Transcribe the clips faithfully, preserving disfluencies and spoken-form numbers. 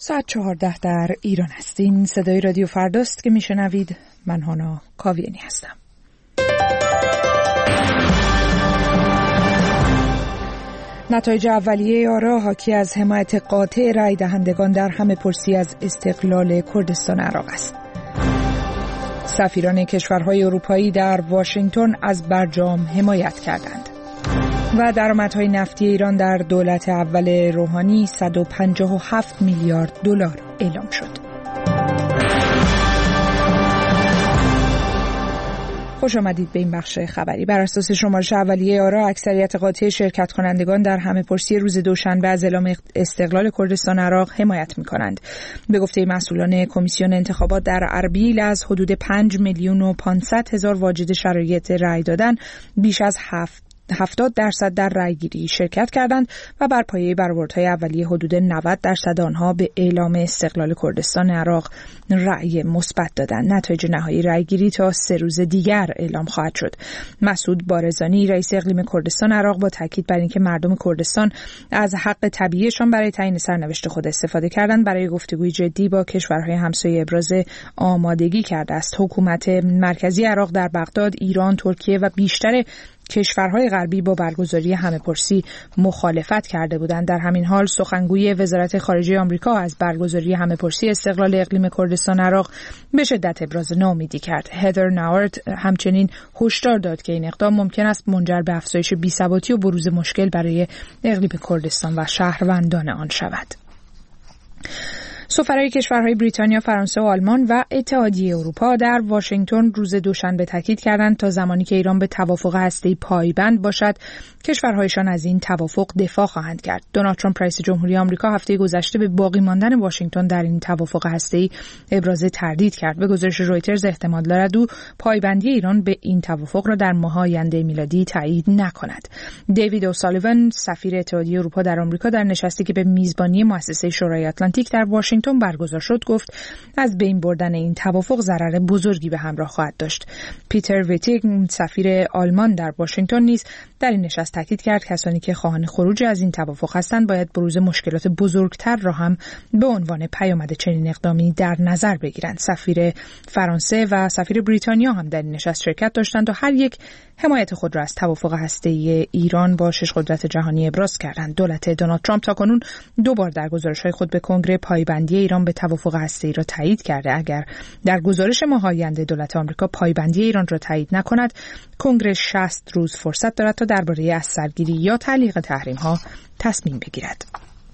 ساعت چهارده در ایران هستین. صدای رادیو فرداست که میشنوید. من هانا کاویانی هستم. نتایج اولیه آرا حاکی از حمایت قاطع رای دهندگان در همه پرسی از استقلال کردستان عراق است. سفیران کشورهای اروپایی در واشنگتن از برجام حمایت کردند. و درآمدهای نفتی ایران در دولت اول روحانی صد و پنجاه و هفت میلیارد دلار اعلام شد. خوش آمدید به این بخش خبری. بر اساس شمارش اولیه آرا اکثریت قاطع شرکت کنندگان در همه پرسی روز دوشنبه از اعلام استقلال کردستان عراق حمایت می‌کنند. به گفته مسئولان کمیسیون انتخابات در اربیل از حدود پنج میلیون و پانصد هزار واجد شرایط رأی دادن بیش از هفت هفتاد درصد در رأیگیری شرکت کردند و بر پایه برآوردهای اولیه حدود نود درصد آنها به اعلام استقلال کردستان عراق رأی مثبت دادند. نتایج نهایی رأیگیری تا سه روز دیگر اعلام خواهد شد. مسعود بارزانی رئیس اقلیم کردستان عراق با تاکید بر اینکه مردم کردستان از حق طبیعیشان برای تعیین سرنوشت خود استفاده کردند، برای گفتگوی جدی با کشورهای همسایه ابراز آمادگی کرده است. حکومت مرکزی عراق در بغداد، ایران، ترکیه و بیشتر کشورهای غربی با برگزاری همه پرسی مخالفت کرده بودند. در همین حال سخنگوی وزارت خارجه آمریکا از برگزاری همه پرسی استقلال اقلیم کردستان عراق به شدت ابراز ناامیدی کرد. هدر ناورت همچنین هشدار داد که این اقدام ممکن است منجر به افزایش بی‌ثباتی و بروز مشکل برای اقلیم کردستان و شهروندان آن شود. سفرای کشورهای بریتانیا، فرانسه و آلمان و اتحادیه اروپا در واشنگتن روز دوشنبه تاکید کردند تا زمانی که ایران به توافق هسته‌ای پایبند باشد، کشورهایشان از این توافق دفاع خواهند کرد. دونالد ترامپ رئیس جمهوری آمریکا هفته گذشته به باقی ماندن واشنگتن در این توافق هسته‌ای ابراز تردید کرد. به گزارش رویترز احتمال دارد او پایبندی ایران به این توافق را در ماه آینده میلادی تایید نکند. دیوید اوسالیون سفیر اتحادیه اروپا در آمریکا در نشستی که به میزبانی مؤسسه شورای اتلانتیک در واشنگتن برگزار شد گفت از بین بردن این توافق ضرر بزرگی به همراه خواهد داشت. پیتر ویتینگ سفیر آلمان در واشنگتن نیز در این نشست تاکید کرد کسانی که خواهان خروج از این توافق هستند باید بروز مشکلات بزرگتر را هم به عنوان پیامد چنین اقدامی در نظر بگیرند. سفیر فرانسه و سفیر بریتانیا هم در این نشست شرکت داشتند و هر یک حمایت خود را از توافق هسته‌ای ایران با شش قدرت جهانی ابراز کردند. دولت دونالد ترامپ تاکنون دو بار در گزارش‌های خود به کنگره پایبندی ایران به توافق هسته‌ای را تایید کرده. اگر در گزارش ماه آینده دولت آمریکا پایبندی ایران را تایید نکند، کنگره شصت روز فرصت دارد تا درباره اثرگیری یا تعلیق تحریم‌ها تصمیم بگیرد.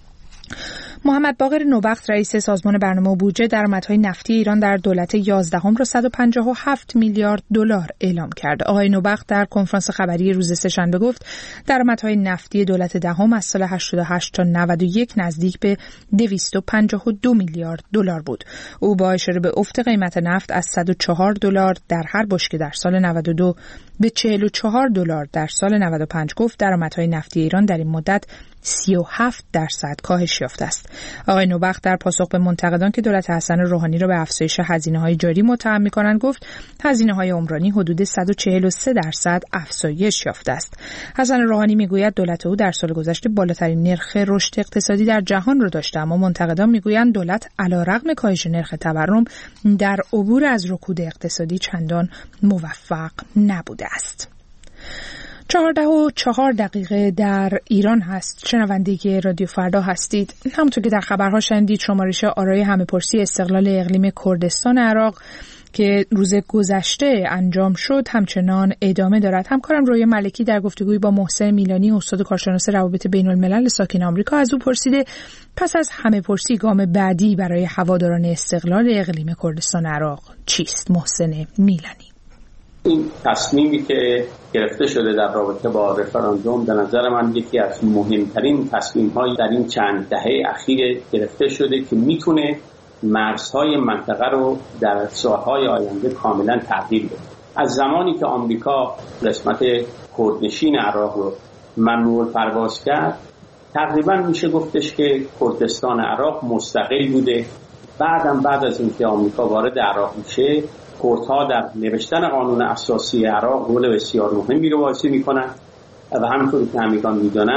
محمد باقر نوبخت رئیس سازمان برنامه و بودجه درآمدهای نفتی ایران در دولت یازدهم را صد و پنجاه و هفت میلیارد دلار اعلام کرد. آقای نوبخت در کنفرانس خبری روز سه‌شنبه گفت درآمدهای نفتی دولت دهم از سال هشتاد و هشت تا نود و یک نزدیک به دویست و پنجاه و دو میلیارد دلار بود. او با اشاره به افت قیمت نفت از صد و چهار دلار در هر بشکه در سال نود و دو به چهل و چهار دلار در سال نود و پنج گفت درآمدهای نفتی ایران در این مدت سی و هفت درصد کاهش یافته است. آقای نوبخت در پاسخ به منتقدان که دولت حسن روحانی را به افزایش هزینه‌های جاری متهم می‌کنند گفت هزینه‌های عمرانی حدود صد و چهل و سه درصد افزایش یافته است. حسن روحانی می‌گوید دولت او در سال گذشته بالاترین نرخ رشد اقتصادی در جهان را داشته، اما منتقدان می‌گویند دولت علیرغم کاهش نرخ تورم در عبور از رکود اقتصادی چندان موفق نبوده است. چهارده و چهار دقیقه در ایران هست. شنونده رادیو فردا هستید. همونطور که در خبرها شنیدید شمارش آرای همه پرسی استقلال اقلیم کردستان عراق که روز گذشته انجام شد همچنان ادامه دارد. همکارم رویا ملکی در گفتگوی با محسن میلانی استاد کارشناس روابط بین الملل ساکن آمریکا از او پرسیده پس از همه پرسی گام بعدی برای هواداران استقلال اقلیم کردستان عراق چیست؟ محسن میلانی. این تصمیمی که گرفته شده در رابطه با رفراندوم به نظر من یکی از مهمترین تصمیم‌های در این چند دهه اخیر گرفته شده که میتونه مرزهای منطقه رو در سالهای آینده کاملا تغییر بده. از زمانی که آمریکا قسمت کردنشین عراق رو ممنوع پرواز کرد تقریبا میشه گفتش که کردستان عراق مستقل بوده. بعدم بعد از اینکه آمریکا وارد عراق میشه کردها در نوشتن قانون اساسی عراق رول بسیار مهمی رو بازی میکنن و همونطور که همگان میدونن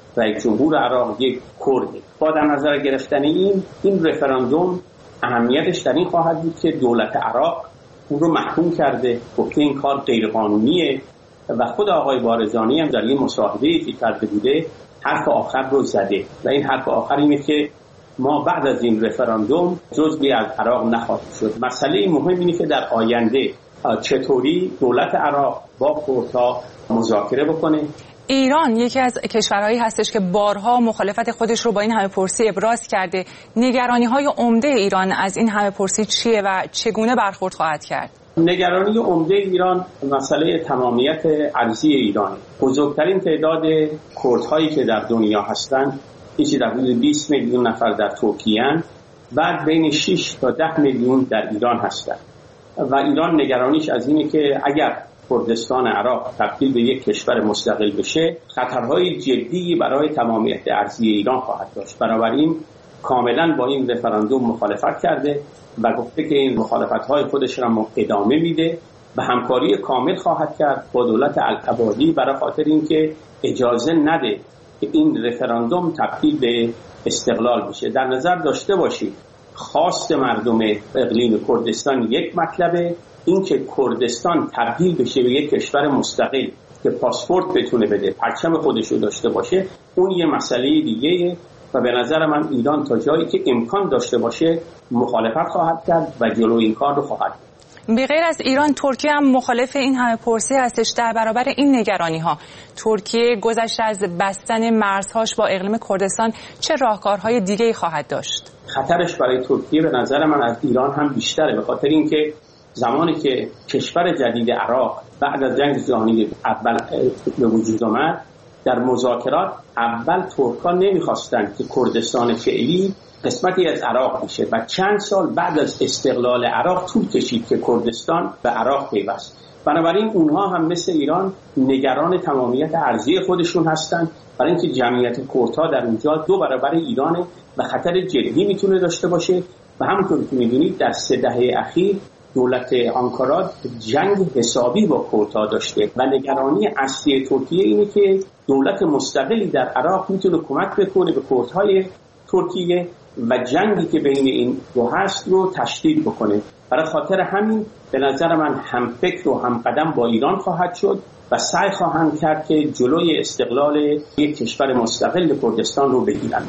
رئیس جمهور عراق یک کرده. با در نظر گرفتن این این رفراندوم اهمیتش در این خواهد بود که دولت عراق اون رو محکوم کرده، گفته این کار غیرقانونیه و خود آقای بارزانی هم در این مصاحبه‌ای که کرده بوده حرف آخر رو زده و این حرف آخر اینه که ما بعد از این رفراندوم جزئی از عراق نخواهد شد. مسئله مهم اینه که در آینده چطوری دولت عراق با کردها مذاکره بکنه. ایران یکی از کشورهایی هستش که بارها مخالفت خودش رو با این همه پرسی ابراز کرده. نگرانی‌های عمده ایران از این همه پرسی چیه و چگونه برخورد خواهد کرد؟ نگرانی عمده ایران مسئله تمامیت ارضی ایران. بزرگترین تعداد کردهایی که در دنیا هستند چیزی در حدود بیست میلیون نفر در ترکیه اند، بعد بین شش تا ده میلیون در ایران هستند و ایران نگرانیش از اینه که اگر کردستان عراق تبدیل به یک کشور مستقل بشه خطرهای جدی برای تمامیت ارضی ایران خواهد داشت. بنابراین کاملا با این رفراندوم مخالفت کرده و گفته که این مخالفت‌های خودش را ادامه میده و همکاری کامل خواهد کرد با دولت العبادی برای خاطر اینکه اجازه نده که این رفراندوم تبدیل به استقلال بشه. در نظر داشته باشید خواست مردم اقلیم کردستان یک مطلبه، اینکه کردستان تبدیل بشه به یک کشور مستقل که پاسپورت بتونه بده، پرچم خودش رو داشته باشه، اون یه مسئله دیگه و به نظر من ایران تا جایی که امکان داشته باشه مخالفت خواهد کرد و جلو این کار رو خواهد کرد. به غیر از ایران ترکیه هم مخالف این همه پرسی هستش. در برابر این نگرانی ها ترکیه گذشته از بستن مرزهاش با اقلیم کردستان چه راهکارهای دیگه‌ای خواهد داشت؟ خطرش برای ترکیه به نظر من از ایران هم بیشتره، به خاطر اینکه زمانی که کشور جدید عراق بعد از جنگ جهانی اول به وجود آمد در مذاکرات اول ترک‌ها نمی‌خواستند که کردستان فعلی قسمتی از عراق بشه و چند سال بعد از استقلال عراق طول کشید که کردستان به عراق پیوست. بنابراین اونها هم مثل ایران نگران تمامیت ارضی خودشون هستند، برای اینکه جمعیت کردها در اونجا دو برابر ایرانه و خطر جدی میتونه داشته باشه و همونطور که میدونید در سه دهه اخیر دولت آنکارا جنگ حسابی با کردها داشته و نگرانی اصلی ترکیه اینه که دولت مستقلی در عراق میتونه کمک بکنه به کردهای ترکیه و جنگی که بین این دو هست رو تشدید بکنه. برای خاطر همین به نظر من هم فکر و هم قدم با ایران خواهد شد و سعی خواهند کرد که جلوی استقلال یک کشور مستقل کردستان رو بگیرن.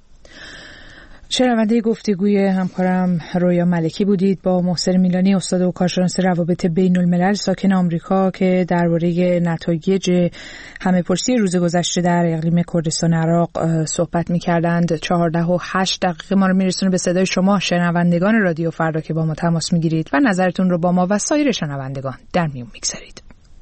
شنونده گفتگوی همکارم رویا ملکی بودید با محسن میلانی، استاد و کارشناس روابط بین الملل ساکن آمریکا، که درباره نتایج همه‌پرسی روز گذشته در اقلیم کردستان عراق صحبت می‌کردند. چهارده و هشت دقیقه ما رو میرسونه به صدای شما شنوندگان رادیو فردا که با ما تماس می‌گیرید و نظرتون رو با ما و سایر شنوندگان در میون می‌گذارید.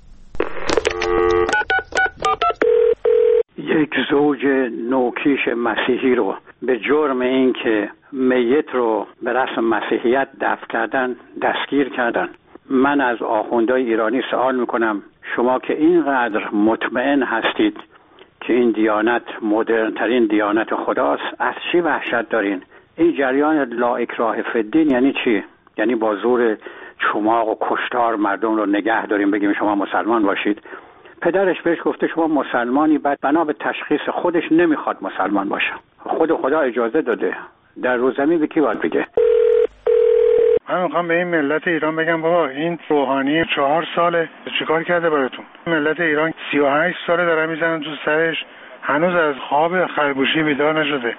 یک زوج نوکیش مسیحی رو به جرم این که میت رو به رسم مسیحیت دفن کردن دستگیر کردن. من از آخوندهای ایرانی سوال میکنم شما که اینقدر مطمئن هستید که این دیانت مدرن ترین دیانت خداست، از چی وحشت دارین؟ این جریان لا اکراه فی الدین یعنی چی؟ یعنی با زور چماق و کشتار مردم رو نگه داریم بگیم شما مسلمان باشید؟ پدرش بهش گفته شما مسلمانی، بعد بنا به تشخیص خودش نمیخواد مسلمان باشه. خود خدا اجازه داده، در روزمی به کی باید بگه؟ من میخوام به این ملت ایران بگم بابا این روحانی چهار ساله چیکار کرده براتون؟ ملت ایران سی و هشت ساله داره میزنن تو سرش، هنوز از خواب خرگوشی بیدار نشده.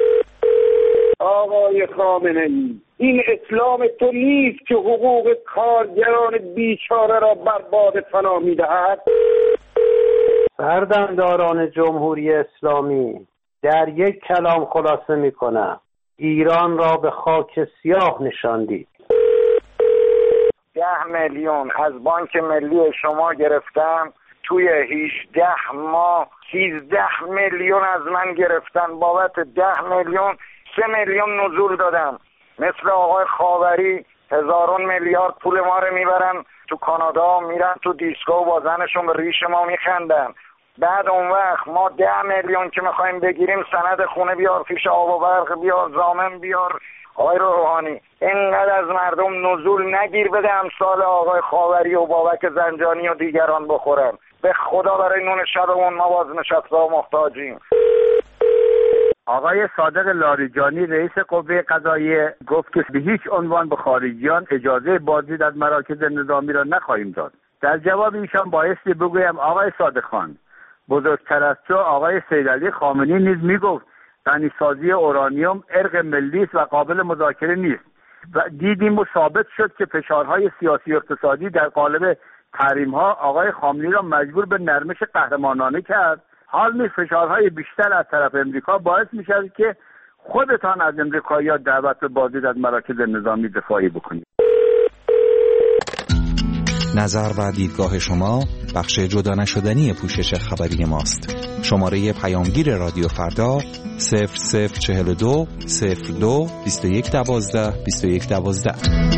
آقای خامنه‌ای، این اسلام تو نیست که حقوق کارگران بیچاره را برباد فنا می‌دهد. سردمداران جمهوری اسلامی، در یک کلام خلاصه می‌کنم، ایران را به خاک سیاه نشاندید. ده میلیون از بانک ملی شما گرفتم، توی هجده ماه سیزده میلیون از من گرفتن. بابت ده میلیون سه میلیون نزول دادم. مثل آقای خاوری هزارون میلیارد پول ما رو میبرن تو کانادا، میرن تو دیسکو و با زنشون به ریش ما میخندن. بعد اون وقت ما ده میلیون که میخوایم بگیریم سند خونه بیار، فیش آب و برق بیار، زامن بیار. آقای روحانی اینقدر از مردم نزول نگیر بده امثال آقای خاوری و بابک زنجانی و دیگران بخورن. به خدا برای نون شبمون ما باز نشسته و محتاجیم. آقای صادق لاریجانی رئیس قوه قضاییه گفت که به هیچ عنوان به خارجیان اجازه بازدید از مراکز نظامی را نخواهیم داد. در جواب ایشان بایستی بگویم آقای صادق خان، بزرگتر از تو آقای سیدعلی خامنه‌ای نیز میگفت غنیسازی اورانیوم ارق ملی است و قابل مذاکره نیست و دیدیم و ثابت شد که فشارهای سیاسی و اقتصادی در قالب تحریم‌ها آقای خامنه‌ای را مجبور به نرمش قهرمانانه کرد. حال نیز فشارهای بیشتر از طرف امریکا باعث می‌شود که خودتان از امریکایی‌ها دعوت به بازدید از مراکز نظامی دفاعی بکنید. نظر و دیدگاه شما بخش جدا نشدنی پوشش خبری ماست. شماره پیامگیر رادیو فردا صفر صفر چهل و دو صفر دو بیست و یک دوازده بیست و یک دوازده.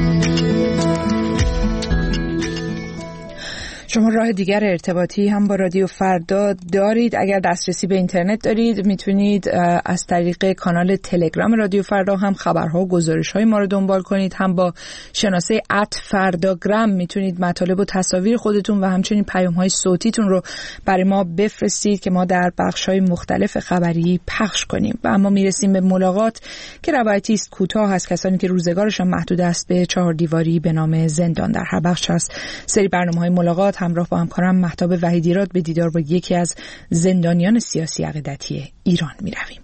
شما راه دیگر ارتباطی هم با رادیو فردا دارید. اگر دسترسی به اینترنت دارید میتونید از طریق کانال تلگرام رادیو فردا هم خبرها و گزارش‌های ما رو دنبال کنید، هم با شناسه ات فرداگرام میتونید مطالب و تصاویر خودتون و همچنین پیام‌های صوتیتون رو برای ما بفرستید که ما در بخش‌های مختلف خبری پخش کنیم. و اما میرسیم به ملاقات که روایتی است کوتاه از کسانی که روزگارشان محدود است به چهار دیواری به نام زندان. در هر بخش از سری برنامه‌های ملاقات همراه با همکارم مهتاب وحیدی‌راد به دیدار با یکی از زندانیان سیاسی عقیدتی ایران می رویم.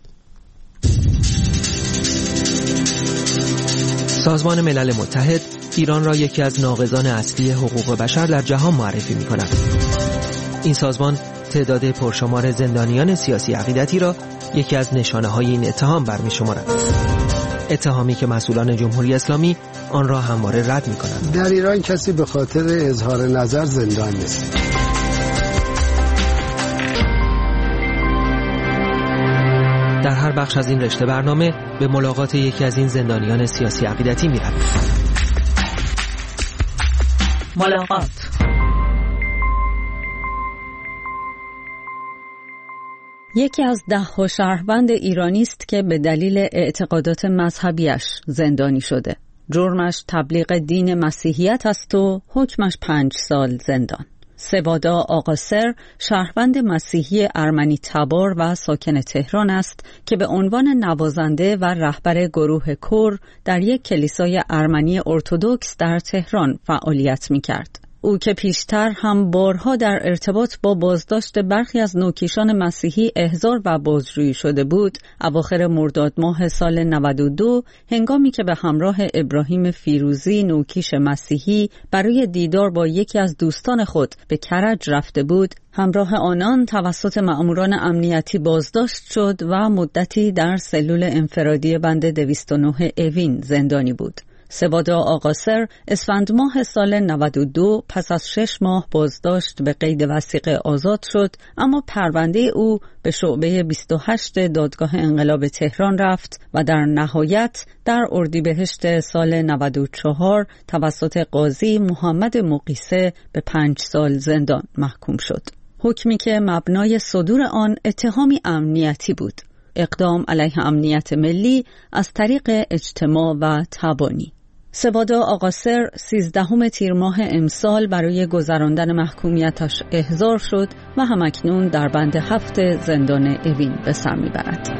سازمان ملل متحد ایران را یکی از ناقضان اصلی حقوق بشر در جهان معرفی می کند. این سازمان تعداد پرشمار زندانیان سیاسی عقیدتی را یکی از نشانه‌های این اتهام برمی شمارد. اتهامی که مسئولان جمهوری اسلامی آن را همواره رد می‌کنند. در ایران کسی به خاطر اظهار نظر زندان نیست. در هر بخش از این رشته برنامه به ملاقات یکی از این زندانیان سیاسی عقیدتی می‌رویم. ملاقات. یکی از ده شهروند ایرانی است که به دلیل اعتقادات مذهبیش زندانی شده. جرمش تبلیغ دین مسیحیت است و حکمش پنج سال زندان. سوادا آقاسر شهروند مسیحی ارمنی تبار و ساکن تهران است که به عنوان نوازنده و رهبر گروه کور در یک کلیسای ارمنی ارتدوکس در تهران فعالیت می‌کرد. او که پیشتر هم بارها در ارتباط با بازداشت برخی از نوکیشان مسیحی احضار و بازجویی شده بود، اواخر مرداد ماه سال نود و دو هنگامی که به همراه ابراهیم فیروزی نوکیش مسیحی برای دیدار با یکی از دوستان خود به کرج رفته بود، همراه آنان توسط مأموران امنیتی بازداشت شد و مدتی در سلول انفرادی بند دویست و نه اوین زندانی بود. سوادا آقاسر اسفند ماه سال نود و دو پس از شش ماه بازداشت به قید وثیقه آزاد شد، اما پرونده او به شعبه بیست و هشت دادگاه انقلاب تهران رفت و در نهایت در اردیبهشت سال نود و چهار توسط قاضی محمد مقیسه به پنج سال زندان محکوم شد. حکمی که مبنای صدور آن اتهامی امنیتی بود، اقدام علیه امنیت ملی از طریق اجتماع و تبانی. سوادا آقاسر سیزدهم تیر ماه امسال برای گذراندن محکومیتش احضار شد و همکنون در بند هفت زندان اوین به سر میبرد.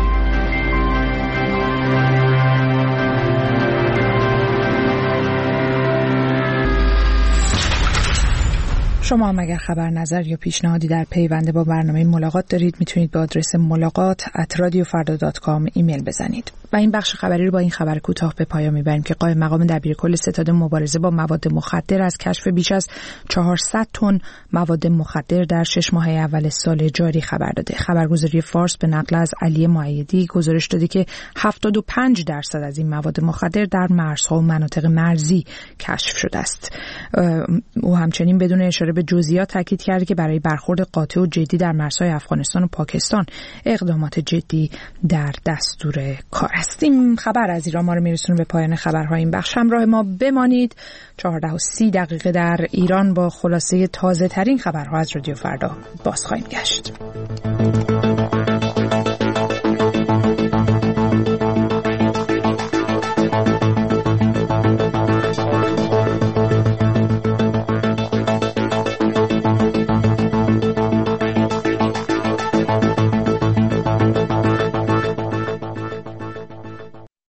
شما هم اگر خبر، نظر یا پیشنهادی در پیوند با برنامه ملاقات دارید میتونید با آدرس ملاقات ات رادیو فردا دات کام ایمیل بزنید. و این بخش خبری رو با این خبر کوتاه به پایان میبریم که قائم مقام دبیرکل ستاد مبارزه با مواد مخدر از کشف بیش از چهارصد تن مواد مخدر در شش ماه اول سال جاری خبر داده. خبرگزاری فارس به نقل از علی مؤیدی گزارش داده که هفتاد و پنج درصد از این مواد مخدر در مرزها و مناطق مرزی کشف شده است. او همچنین بدون اشاره به جزئیات تاکید کرده که برای برخورد قاطع و جدی در مرزهای افغانستان و پاکستان اقدامات جدی در دستور کار است. این خبر از ایران ما رو میرسونه به پایان خبرهای این بخش. همراه ما بمانید. چهارده و سی دقیقه در ایران با خلاصه تازه ترین خبرها از رادیو فردا باز خواهیم گشت.